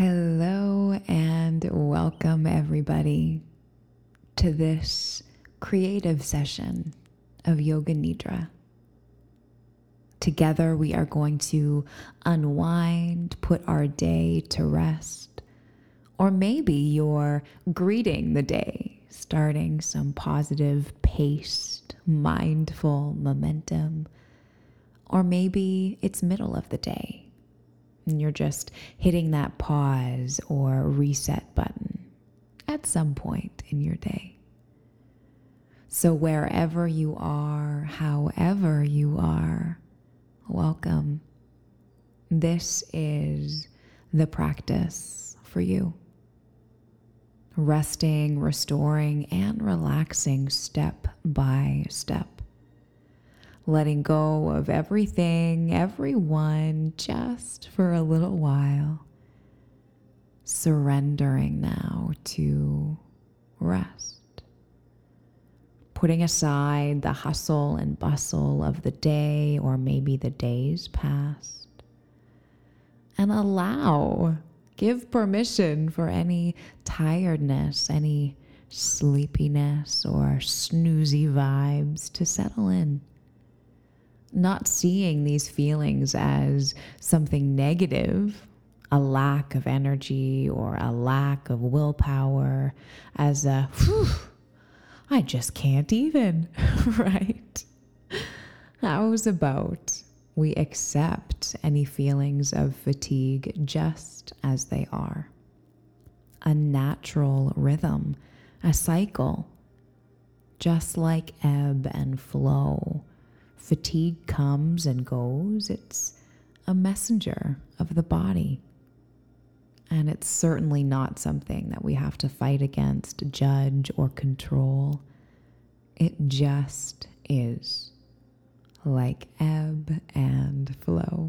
Hello and welcome everybody to this creative session of Yoga Nidra. Together we are going to unwind, put our day to rest, or maybe you're greeting the day, starting some positive paced, mindful momentum, or maybe it's middle of the day. And you're just hitting that pause or reset button at some point in your day. So wherever you are, however you are, welcome. This is the practice for you. Resting, restoring, and relaxing step by step. Letting go of everything, everyone, just for a little while. Surrendering now to rest. Putting aside the hustle and bustle of the day, or maybe the days past. And give permission for any tiredness, any sleepiness, or snoozy vibes to settle in. Not seeing these feelings as something negative, a lack of energy or a lack of willpower, as a, I just can't even, right? How's about we accept any feelings of fatigue just as they are? A natural rhythm, a cycle, just like ebb and flow. Fatigue comes and goes. It's a messenger of the body. And it's certainly not something that we have to fight against, judge, or control. It just is, like ebb and flow.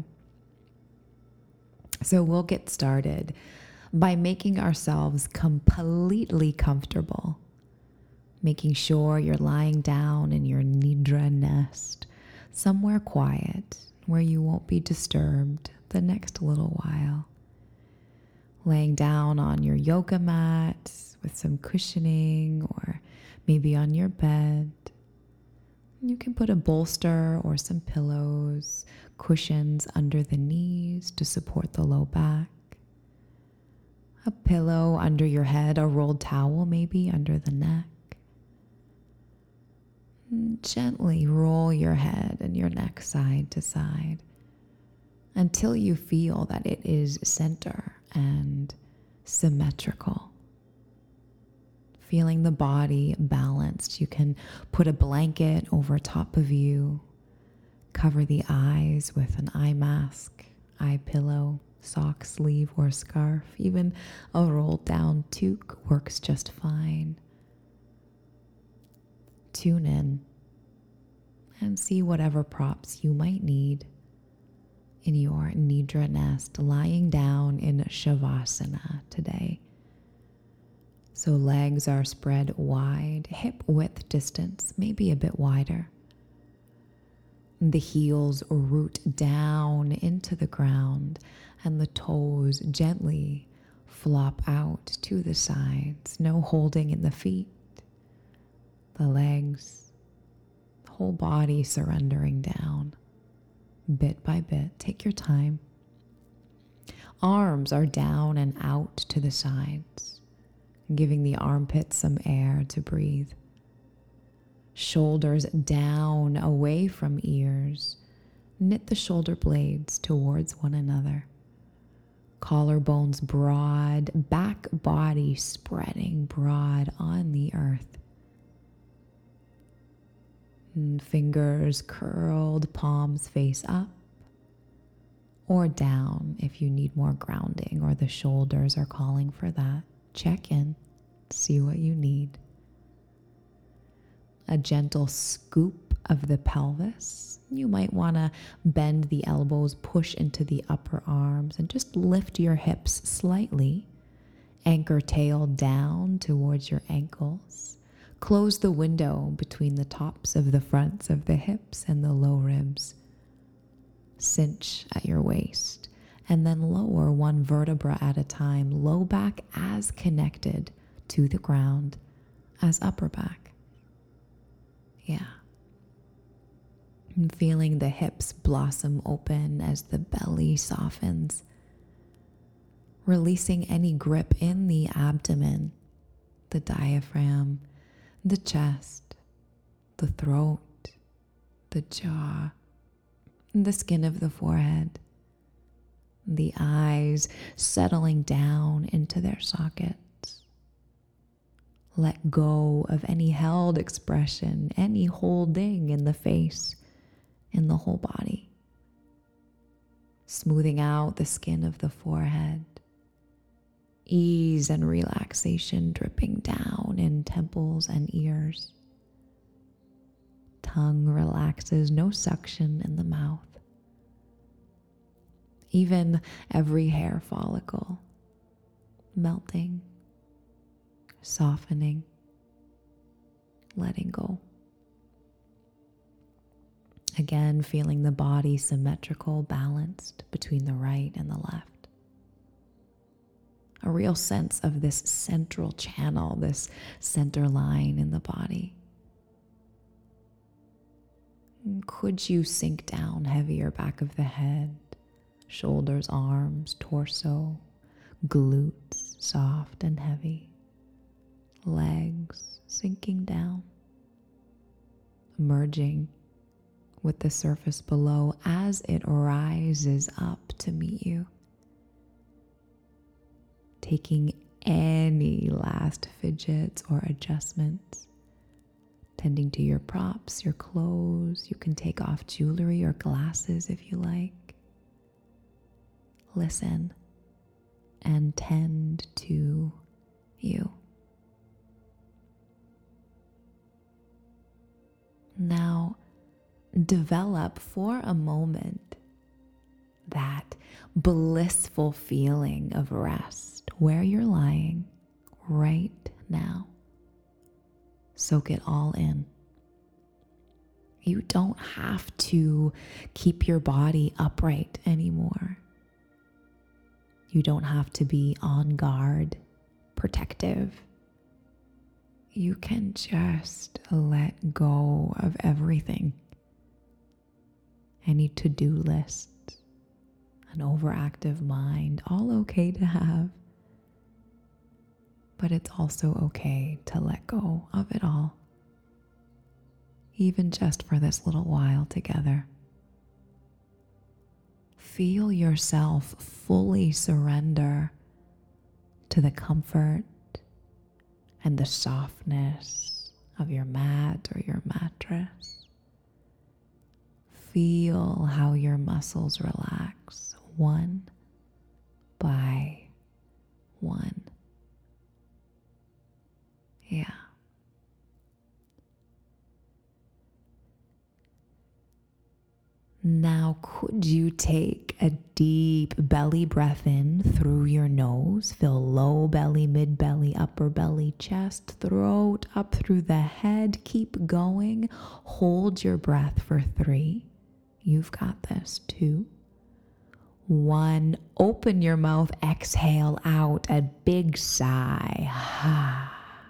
So we'll get started by making ourselves completely comfortable, making sure you're lying down in your Nidra nest, somewhere quiet where you won't be disturbed the next little while. Laying down on your yoga mat with some cushioning, or maybe on your bed. You can put a bolster or some pillows, cushions under the knees to support the low back. A pillow under your head, a rolled towel maybe under the neck. Gently roll your head and your neck side to side until you feel that it is center and symmetrical. Feeling the body balanced. You can put a blanket over top of you, cover the eyes with an eye mask, eye pillow, sock sleeve or scarf. Even a rolled down toque works just fine. Tune in and see whatever props you might need in your Nidra nest, lying down in Shavasana today. So legs are spread wide, hip width distance, maybe a bit wider. The heels root down into the ground and the toes gently flop out to the sides. No holding in the feet. The legs, whole body surrendering down, bit by bit. Take your time. Arms are down and out to the sides, giving the armpits some air to breathe. Shoulders down, away from ears. Knit the shoulder blades towards one another. Collarbones broad, back body spreading broad on the earth. Fingers curled, palms face up or down if you need more grounding or the shoulders are calling for that. Check in, see what you need. A gentle scoop of the pelvis. You might want to bend the elbows, push into the upper arms, and just lift your hips slightly. Anchor tail down towards your ankles. Close the window between the tops of the fronts of the hips and the low ribs. Cinch at your waist. and then lower one vertebra at a time, low back as connected to the ground as upper back. Yeah. And feeling the hips blossom open as the belly softens, releasing any grip in the abdomen, the diaphragm, the chest, the throat, the jaw, the skin of the forehead, the eyes settling down into their sockets. Let go of any held expression, any holding in the face, in the whole body. Smoothing out the skin of the forehead. Ease and relaxation dripping down in temples and ears. Tongue relaxes, no suction in the mouth. Even every hair follicle melting, softening, letting go. Again, feeling the body symmetrical, balanced between the right and the left. A real sense of this central channel, this center line in the body. Could you sink down heavier back of the head, shoulders, arms, torso, glutes soft and heavy, legs sinking down, merging with the surface below as it rises up to meet you. Taking any last fidgets or adjustments, tending to your props, your clothes. You can take off jewelry or glasses if you like. Listen and tend to you. Now, develop for a moment that blissful feeling of rest where you're lying right now. Soak it all in. You don't have to keep your body upright anymore. You don't have to be on guard, protective. You can just let go of everything. Any to-do lists, an overactive mind, all okay to have. But it's also okay to let go of it all, even just for this little while together. Feel yourself fully surrender to the comfort and the softness of your mat or your mattress. Feel how your muscles relax one by one. Yeah. Now, could you take a deep belly breath in through your nose? Feel low belly, mid belly, upper belly, chest, throat, up through the head. Keep going. Hold your breath for 3. You've got this. 2, 1. Open your mouth. Exhale out a big sigh.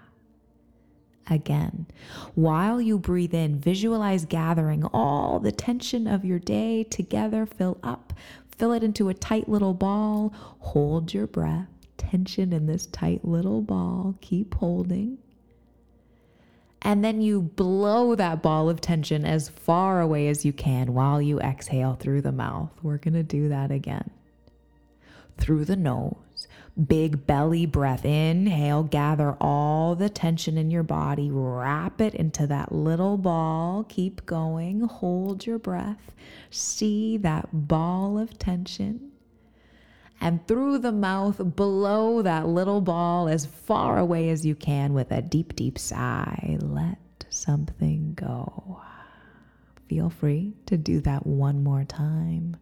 Again, while you breathe in, visualize gathering all the tension of your day together. Fill it into a tight little ball. Hold your breath. Tension in this tight little ball. Keep holding. And then you blow that ball of tension as far away as you can while you exhale through the mouth. We're going to do that again. Through the nose. Big belly breath. Inhale, gather all the tension in your body. Wrap it into that little ball. Keep going. Hold your breath. See that ball of tension. And through the mouth, blow that little ball as far away as you can with a deep, deep sigh. Let something go. Feel free to do that one more time.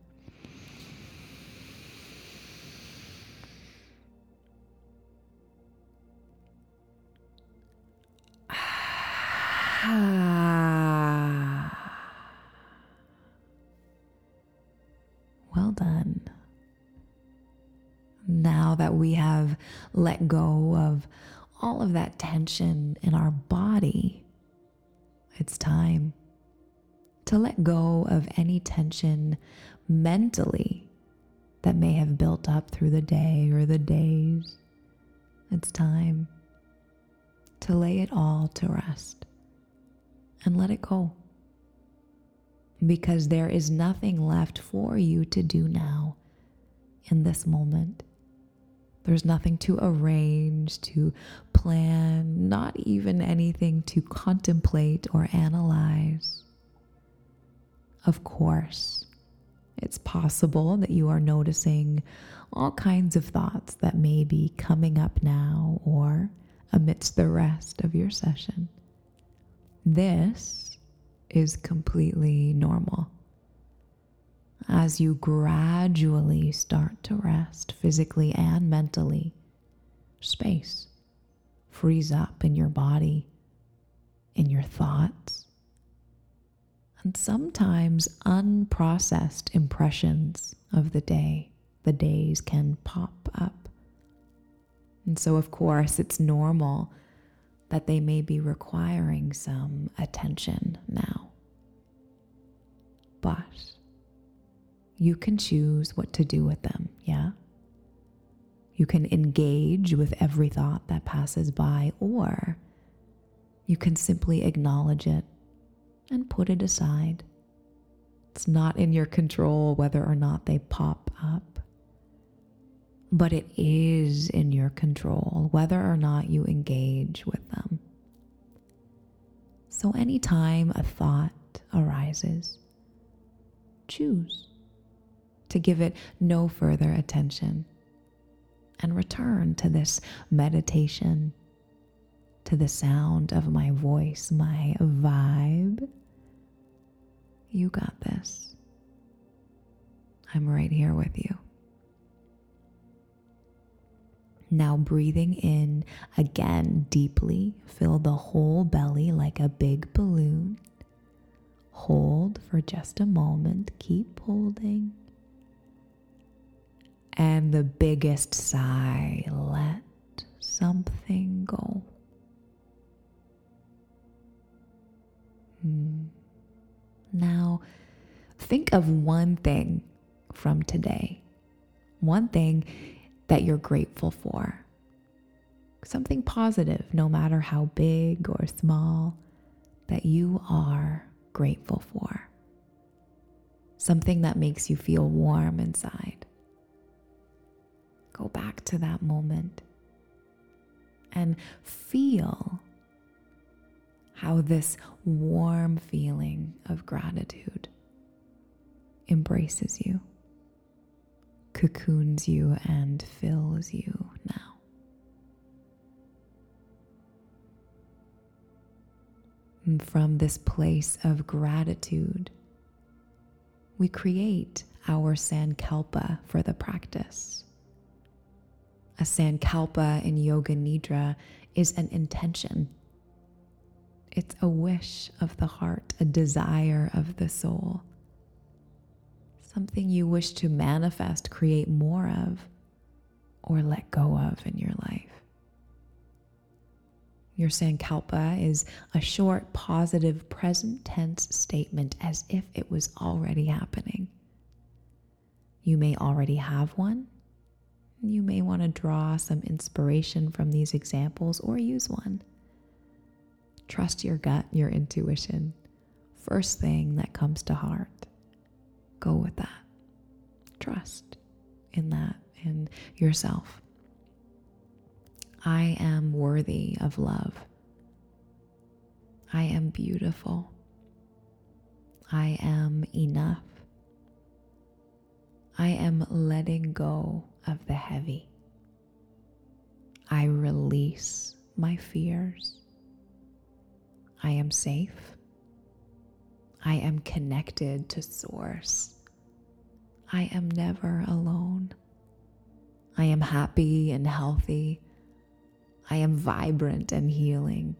Well done. now that we have let go of all of that tension in our body, it's time to let go of any tension mentally that may have built up through the day or the days. It's time to lay it all to rest and let it go. Because there is nothing left for you to do now in this moment. There's nothing to arrange, to plan, not even anything to contemplate or analyze. Of course, it's possible that you are noticing all kinds of thoughts that may be coming up now or amidst the rest of your session. This is completely normal. As you gradually start to rest physically and mentally, space frees up in your body, in your thoughts, and sometimes unprocessed impressions of the days can pop up. And so, of course, it's normal that they may be requiring some attention now. But you can choose what to do with them, yeah? You can engage with every thought that passes by, or you can simply acknowledge it and put it aside. It's not in your control whether or not they pop up, but it is in your control whether or not you engage with them. So anytime a thought arises, choose to give it no further attention and return to this meditation, to the sound of my voice, my vibe. You got this. I'm right here with you. Now breathing in again deeply, fill the whole belly like a big balloon. Hold for just a moment, keep holding. And the biggest sigh, let something go. Now, think of one thing from today, one thing that you're grateful for. Something positive, no matter how big or small, that you are grateful for. Something that makes you feel warm inside. Go back to that moment and feel how this warm feeling of gratitude embraces you, cocoons you, and fills you now. And from this place of gratitude, we create our sankalpa for the practice. A sankalpa in Yoga Nidra is an intention. It's a wish of the heart, a desire of the soul. Something you wish to manifest, create more of, or let go of in your life. Your sankalpa is a short, positive, present tense statement as if it was already happening. You may already have one. You may want to draw some inspiration from these examples or use one. Trust your gut, your intuition. First thing that comes to heart, go with that. Trust in that, in yourself. I am worthy of love. I am beautiful. I am enough. I am letting go of the heavy. I release my fears. I am safe. I am connected to Source. I am never alone. I am happy and healthy. I am vibrant and healing.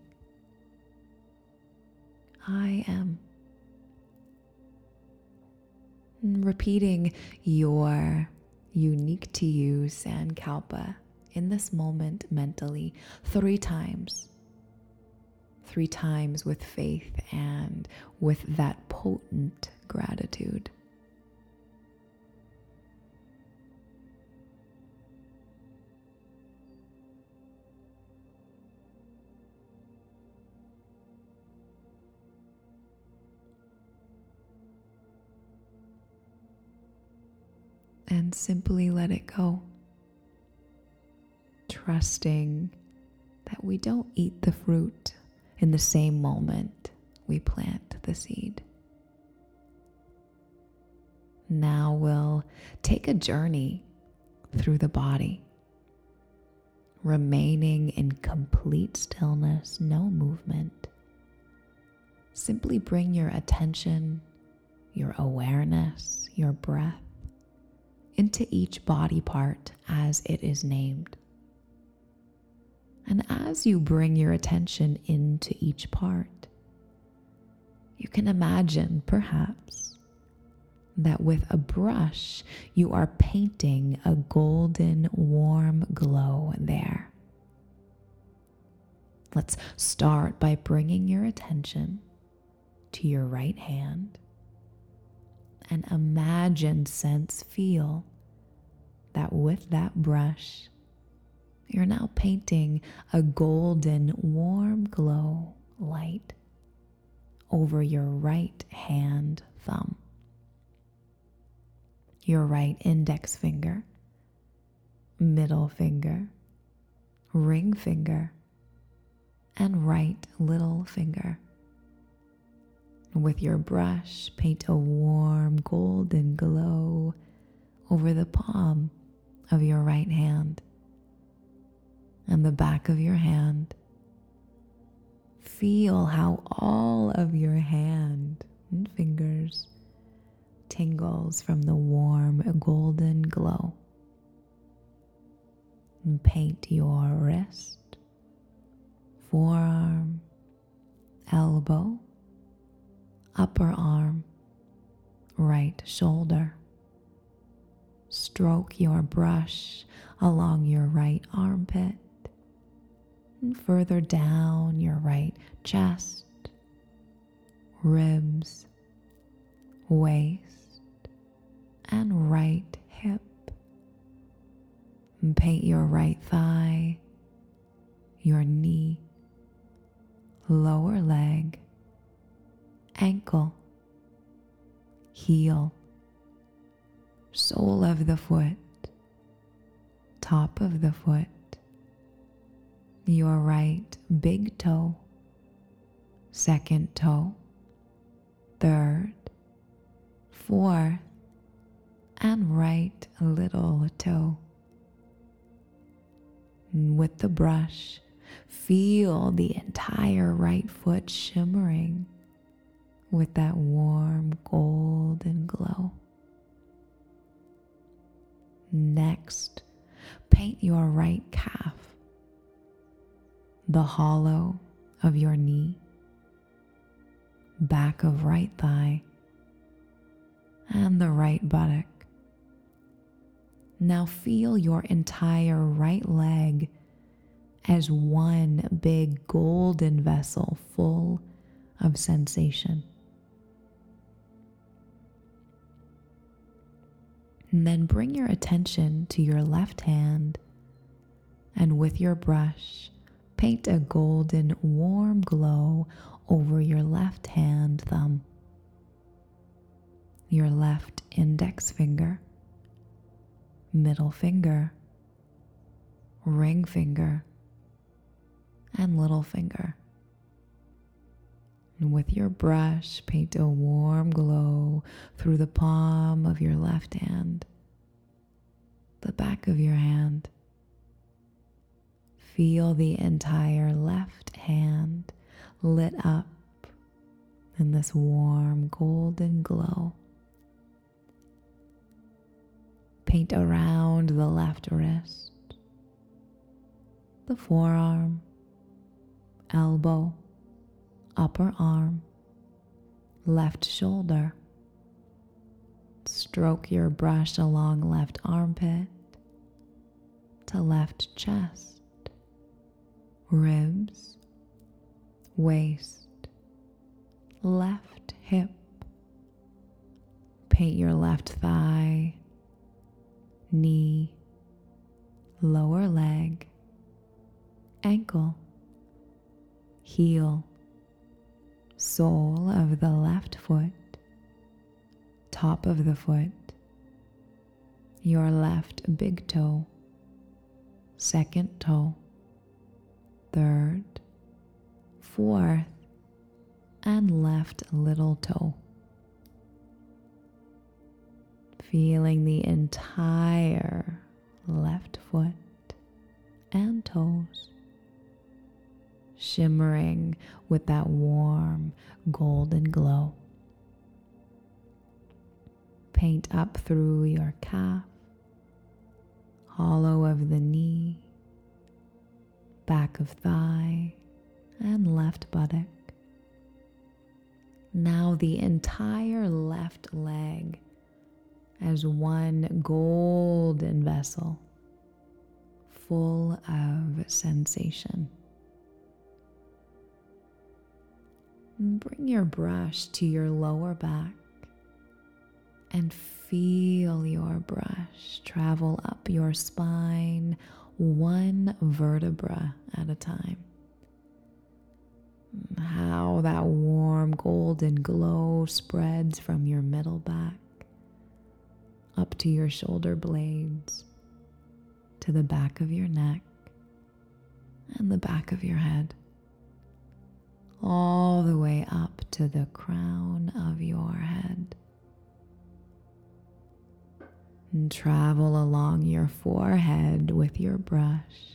I am. Repeating your unique to you Sankalpa in this moment mentally 3 times. 3 times with faith and with that potent gratitude. And simply let it go, trusting that we don't eat the fruit in the same moment we plant the seed. Now we'll take a journey through the body, remaining in complete stillness, no movement. Simply bring your attention, your awareness, your breath into each body part as it is named. And as you bring your attention into each part, you can imagine perhaps that with a brush you are painting a golden warm glow there. Let's start by bringing your attention to your right hand and imagine, sense, feel that with that brush, you're now painting a golden, warm glow light over your right hand thumb, your right index finger, middle finger, ring finger, and right little finger. With your brush, paint a warm golden glow over the palm of your right hand and the back of your hand. Feel how all of your hand and fingers tingles from the warm golden glow. And paint your wrist, forearm, elbow, upper arm, right shoulder. Stroke your brush along your right armpit and further down your right chest, ribs, waist, and right hip. And paint your right thigh, your knee, lower leg, ankle, heel, sole of the foot, top of the foot, your right big toe, second toe, third, fourth, and right little toe. And with the brush, feel the entire right foot shimmering with that warm golden glow. Next, paint your right calf, the hollow of your knee, back of right thigh, and the right buttock. Now feel your entire right leg as one big golden vessel full of sensation. And then bring your attention to your left hand and with your brush, paint a golden warm glow over your left hand thumb, your left index finger, middle finger, ring finger, and little finger. And with your brush, paint a warm glow through the palm of your left hand, the back of your hand. Feel the entire left hand lit up in this warm golden glow. Paint around the left wrist, the forearm, elbow, upper arm, left shoulder, Stroke your brush along left armpit to left chest, ribs, waist, left hip. Paint your left thigh, knee, lower leg, ankle, heel, sole of the left foot, top of the foot, your left big toe, second toe, third, fourth, and left little toe. Feeling the entire left foot and toes shimmering with that warm golden glow. Paint up through your calf, hollow of the knee, back of thigh, and left buttock. Now the entire left leg as one golden vessel, full of sensation. Bring your brush to your lower back and feel your brush travel up your spine, one vertebra at a time. How that warm golden glow spreads from your middle back up to your shoulder blades, to the back of your neck and the back of your head, all the way up to the crown of your head. And travel along your forehead with your brush.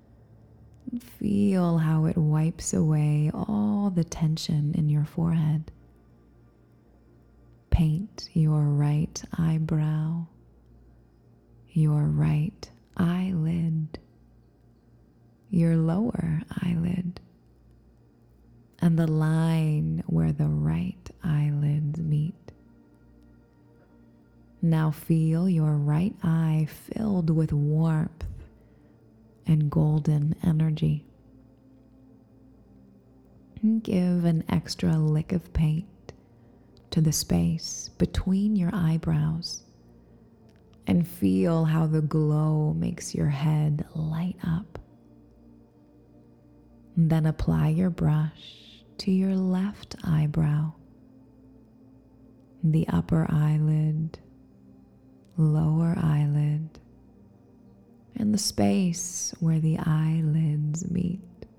Feel how it wipes away all the tension in your forehead. Paint your right eyebrow, your right eyelid, your lower eyelid, and the line where the right eyelids meet. Now feel your right eye filled with warmth and golden energy. Give an extra lick of paint to the space between your eyebrows and feel how the glow makes your head light up. Then apply your brush to your left eyebrow, the upper eyelid, lower eyelid, and the space where the eyelids meet.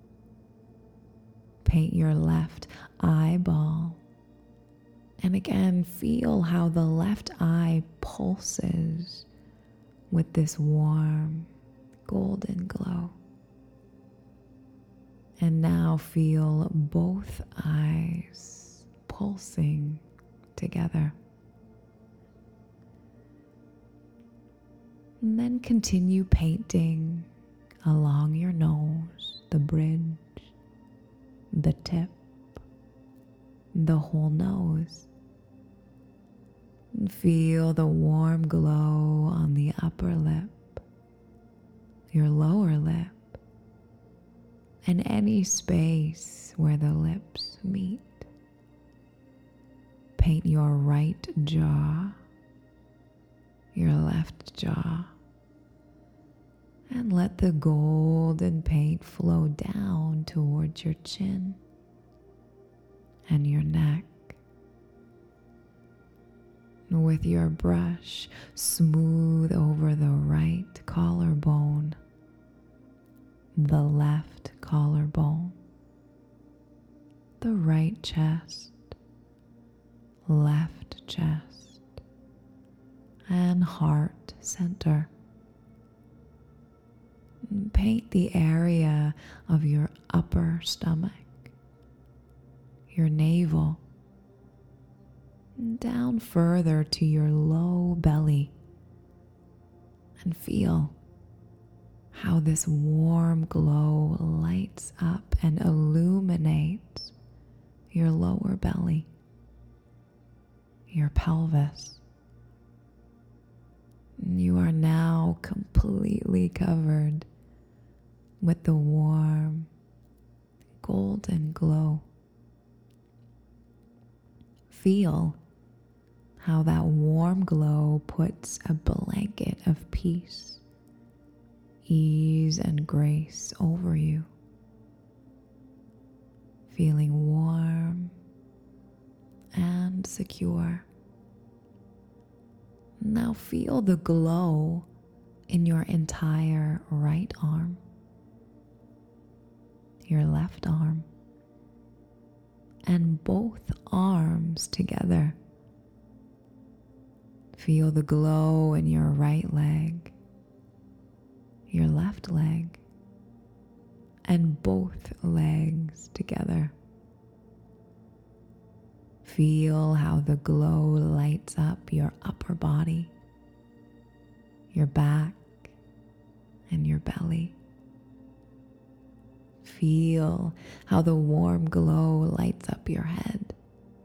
Paint your left eyeball, and again feel how the left eye pulses with this warm golden glow. And now feel both eyes pulsing together. And then continue painting along your nose, the bridge, the tip, the whole nose. And feel the warm glow on the upper lip, your lower lip, and any space where the lips meet. Paint your right jaw, your left jaw, and let the golden paint flow down towards your chin and your neck. With your brush, smooth over the right collarbone, the left collarbone, the right chest, left chest, and heart center. Paint the area of your upper stomach, your navel, down further to your low belly, and feel how this warm glow lights up and illuminates your lower belly, your pelvis, You are now completely covered with the warm golden glow. Feel how that warm glow puts a blanket of peace, ease, and grace over you. Feeling warm and secure. Now feel the glow in your entire right arm, your left arm, and both arms together. Feel the glow in your right leg, your left leg, and both legs together. Feel how the glow lights up your upper body, your back, and your belly. Feel how the warm glow lights up your head.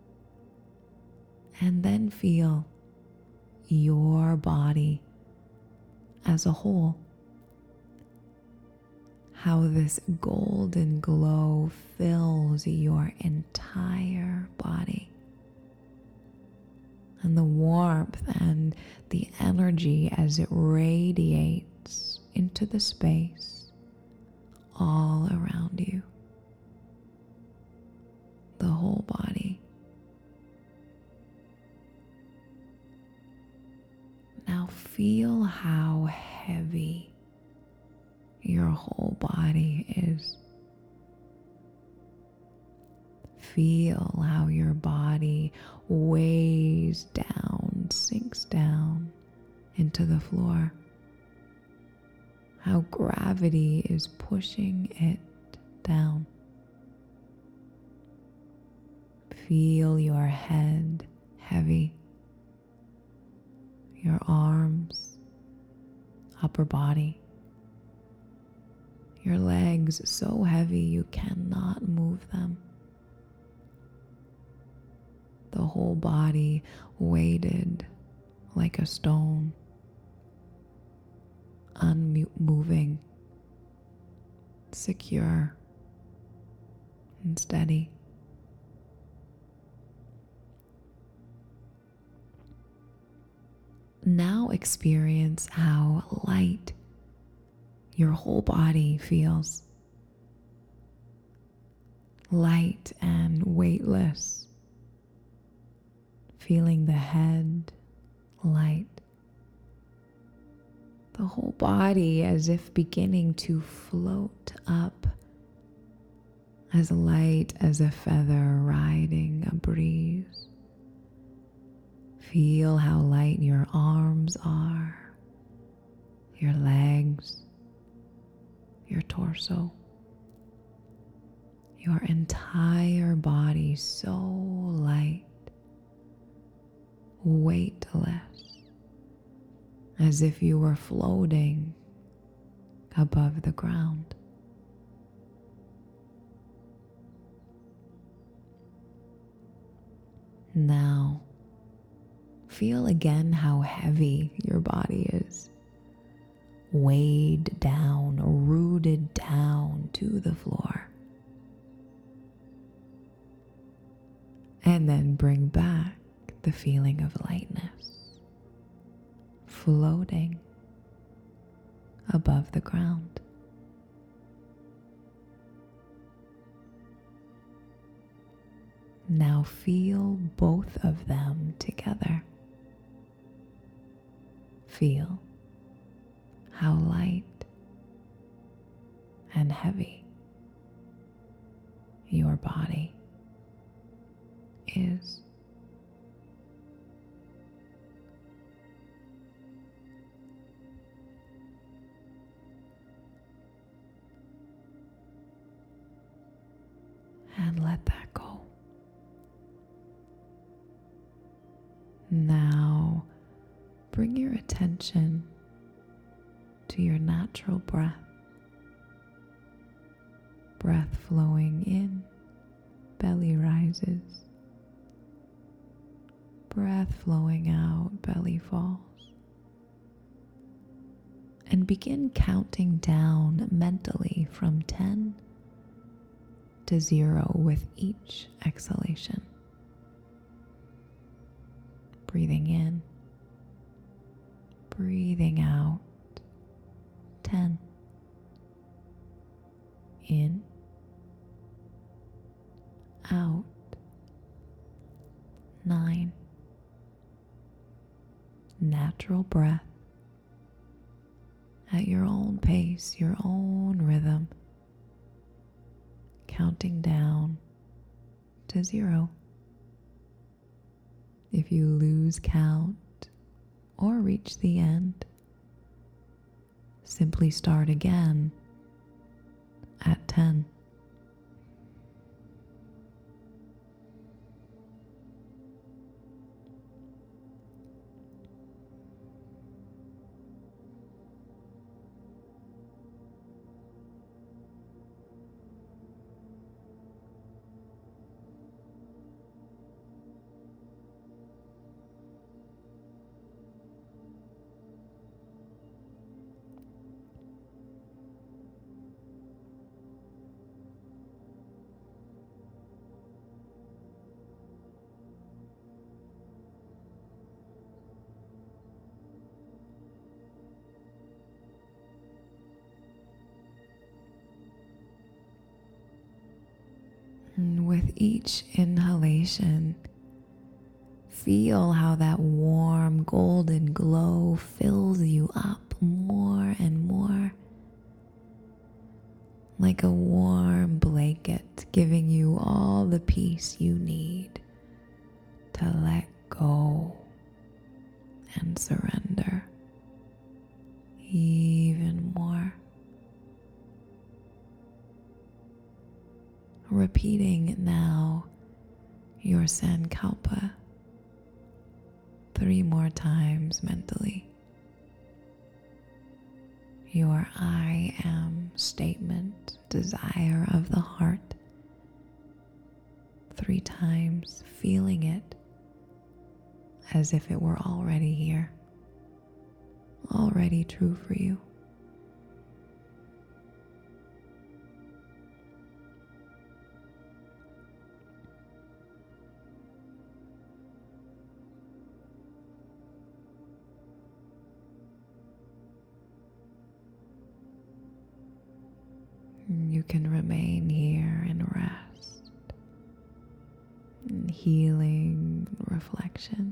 And then feel your body as a whole. How this golden glow fills your entire body. And the warmth and the energy as it radiates into the space all around you. The whole body. Now feel how heavy your whole body is. Feel how your body weighs down, sinks down into the floor. How gravity is pushing it down. Feel your head heavy, your arms, upper body, your legs so heavy you cannot move them. The whole body weighted like a stone, unmoving, secure, and steady. Now experience how light your whole body feels. Light and weightless. Feeling the head light. The whole body as if beginning to float up, as light as a feather riding a breeze. Feel how light your arms are, your legs, your torso, your entire body so light, weightless, as if you were floating above the ground. Now, feel again how heavy your body is. Weighed down, rooted down to the floor. And then bring back the feeling of lightness, floating above the ground. Now feel both of them together. Feel how light and heavy your body is. And let that go. Now, bring your attention to your natural breath. Breath flowing in, belly rises. Breath flowing out, belly falls. and begin counting down mentally from 10 to 0 with each exhalation. Breathing in, breathing out. 10. In, out. 9. Natural breath at your own pace, your own rhythm, counting down to 0. If you lose count or reach the end, simply start again at 10. And with each inhalation, feel how that warm golden glow fills you up more and more, like a warm blanket giving you all the peace you need to let go and surrender even more. Repeating now your Sankalpa 3 more times mentally. Your I am statement, desire of the heart, 3 times, feeling it as if it were already here, already true for you. You can remain here and rest, in healing reflection.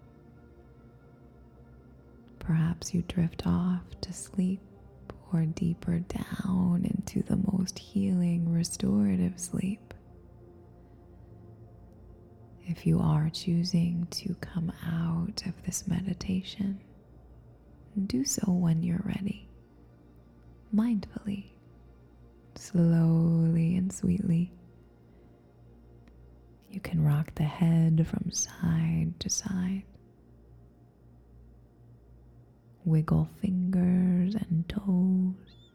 Perhaps you drift off to sleep or deeper down into the most healing, restorative sleep. If you are choosing to come out of this meditation, do so when you're ready, mindfully, slowly and sweetly. You can rock the head from side to side. Wiggle fingers and toes.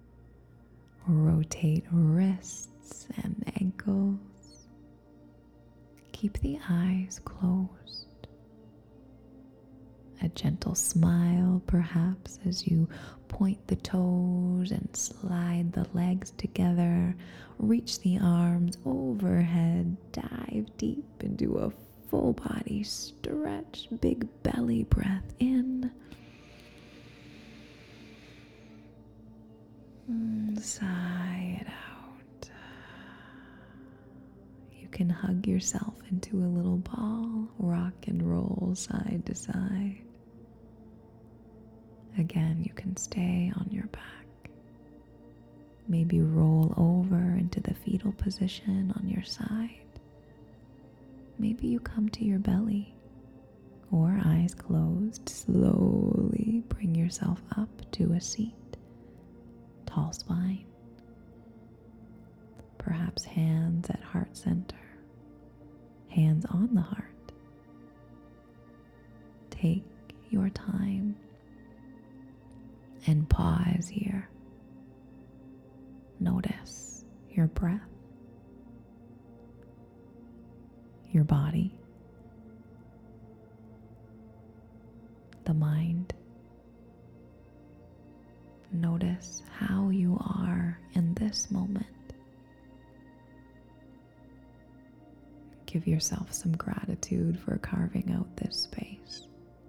Rotate wrists and ankles. Keep the eyes closed. A gentle smile, perhaps, as you point the toes and slide the legs together. Reach the arms overhead. Dive deep into a full body stretch. Big belly breath in. Sigh it out. You can hug yourself into a little ball. Rock and roll side to side. Again, you can stay on your back. Maybe roll over into the fetal position on your side. Maybe you come to your belly, or eyes closed, slowly bring yourself up to a seat. Tall spine. Perhaps hands at heart center. Hands on the heart. Take your time and pause here. Notice your breath, your body, the mind. notice how you are in this moment. Give yourself some gratitude for carving out this space.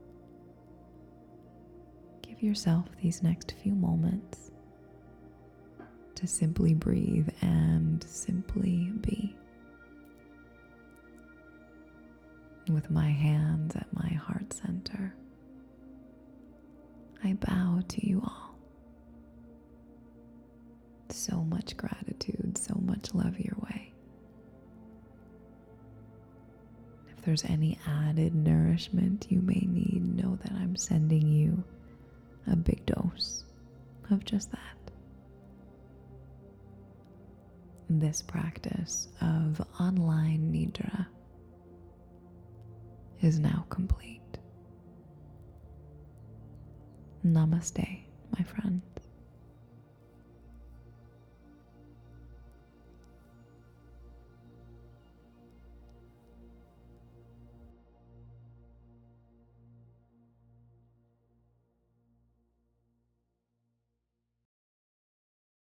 Give yourself these next few moments to simply breathe and simply be. With my hands at my heart center, I bow to you all. So much gratitude, so much love your way. If there's any added nourishment you may need, know that I'm sending you a big dose of just that. This practice of online Nidra is now complete. Namaste, my friend.